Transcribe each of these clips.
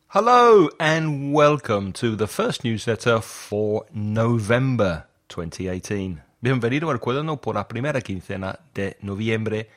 Hello and welcome to the first newsletter for November 2018. Bienvenido al cuaderno por la primera quincena de noviembre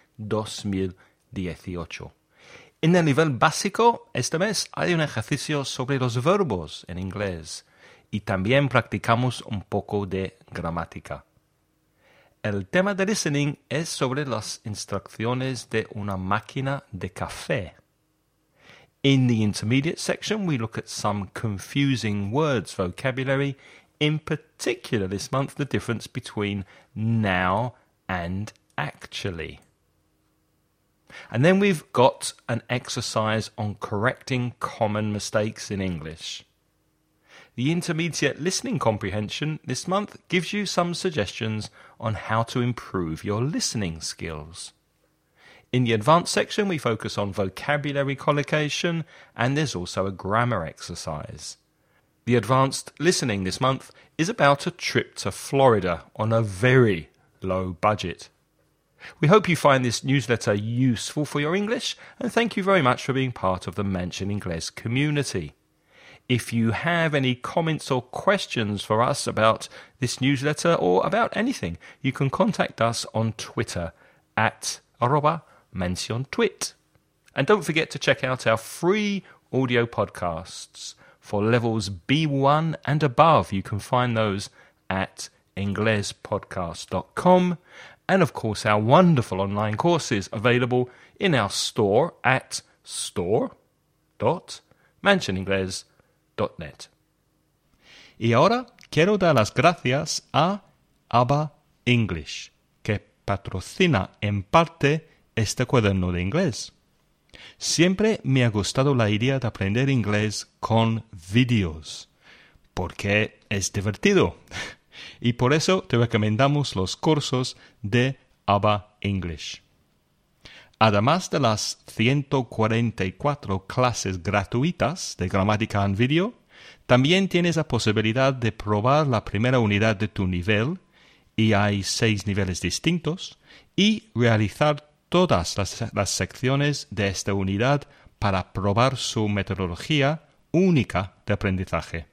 2018. En el nivel básico, este mes hay un ejercicio sobre los verbos en inglés y también practicamos un poco de gramática. El tema de listening es sobre las instrucciones de una máquina de café. In the intermediate section, we look at some confusing words vocabulary, in particular this month the difference between now and actually. And then we've got an exercise on correcting common mistakes in English. The intermediate listening comprehension this month gives you some suggestions on how to improve your listening skills. In the advanced section, we focus on vocabulary collocation, and there's also a grammar exercise. The advanced listening this month is about a trip to Florida on a very low budget. We hope you find this newsletter useful for your English, and thank you very much for being part of the Mansion Inglés community. If you have any comments or questions for us about this newsletter or about anything, you can contact us on Twitter at @MansionTwit. And don't forget to check out our free audio podcasts. For levels B1 and above, you can find those at inglespodcast.com. And of course, our wonderful online courses available in our store at store.mansioningles.net. Y ahora quiero dar las gracias a ABBA English, que patrocina en parte este cuaderno de inglés. Siempre me ha gustado la idea de aprender inglés con vídeos, porque es divertido. Y por eso te recomendamos los cursos de ABBA English. Además de las 144 clases gratuitas de gramática en vídeo, también tienes la posibilidad de probar la primera unidad de tu nivel, y hay 6 niveles distintos, y realizar todas las secciones de esta unidad para probar su metodología única de aprendizaje.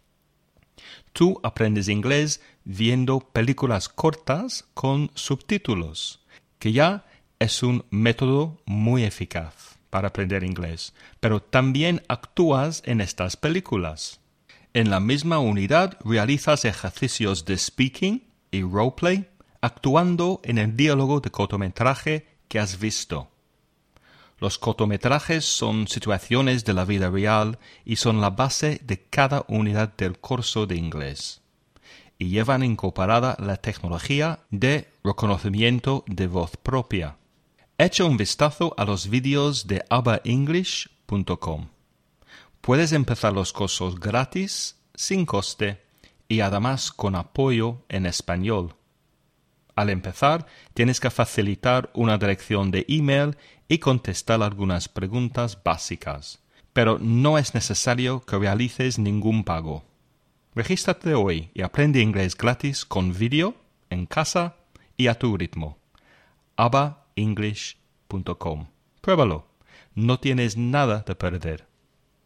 Tú aprendes inglés viendo películas cortas con subtítulos, que ya es un método muy eficaz para aprender inglés, pero también actúas en estas películas. En la misma unidad realizas ejercicios de speaking y roleplay, actuando en el diálogo de cortometraje que has visto. Los cortometrajes son situaciones de la vida real y son la base de cada unidad del curso de inglés. Y llevan incorporada la tecnología de reconocimiento de voz propia. Echa un vistazo a los vídeos de abbaenglish.com. Puedes empezar los cursos gratis, sin coste y además con apoyo en español. Al empezar, tienes que facilitar una dirección de email y contestar algunas preguntas básicas, pero no es necesario que realices ningún pago. Regístrate hoy y aprende inglés gratis con vídeo, en casa y a tu ritmo. abbaenglish.com. Pruébalo. No tienes nada de perder.